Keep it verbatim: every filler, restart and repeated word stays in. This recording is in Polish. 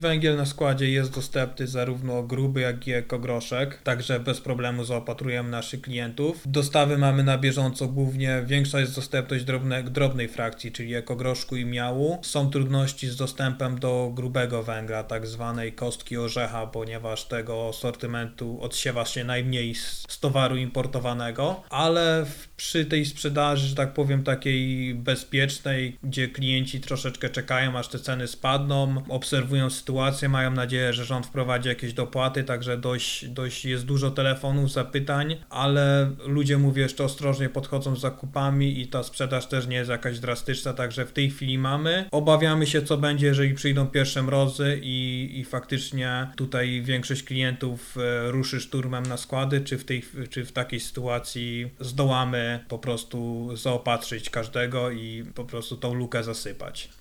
Węgiel na składzie jest dostępny zarówno gruby, jak i ekogroszek, także bez problemu zaopatrujemy naszych klientów. Dostawy mamy na bieżąco głównie, większa jest dostępność drobne, drobnej frakcji, czyli ekogroszku i miału. Są trudności z dostępem do grubego węgla, tak zwanej kostki orzecha, ponieważ tego sortymentu odsiewa się najmniej z, z towaru importowanego, ale w, przy tej sprzedaży, że tak powiem, takiej bezpiecznej, gdzie klienci troszeczkę czekają, aż te ceny spadną, obserwują sytuację, mają nadzieję, że rząd wprowadzi jakieś dopłaty, także dość, dość jest dużo telefonów, zapytań, ale ludzie, mówię, jeszcze ostrożnie podchodzą z zakupami i ta sprzedaż też nie jest jakaś drastyczna, także w tej chwili mamy. Obawiamy się, co będzie, jeżeli przyjdą pierwsze mrozy i, i faktycznie tutaj większość klientów ruszy szturmem na składy, czy w, tej, czy w takiej sytuacji zdołamy po prostu zaopatrzyć każdego i po prostu tą lukę zasypać.